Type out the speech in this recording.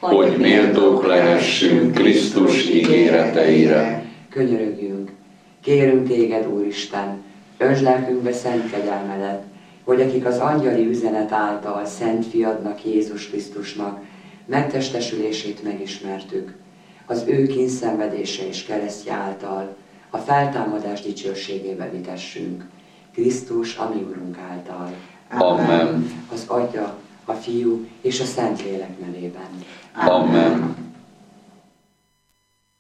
hogy méltók lehessünk Krisztus ígéreteire. Könyörögjünk, kérünk téged, Úristen, öntsd lelkünkbe szent kegyelmedet, hogy akik az angyali üzenet által Szent Fiadnak, Jézus Krisztusnak megtestesülését megismertük, az ő kínszenvedése és keresztje által a feltámadás dicsőségébe vitessünk, Krisztus, a mi Urunk által. Amen. Az Atya, a Fiú és a Szentlélek nevében. Amen.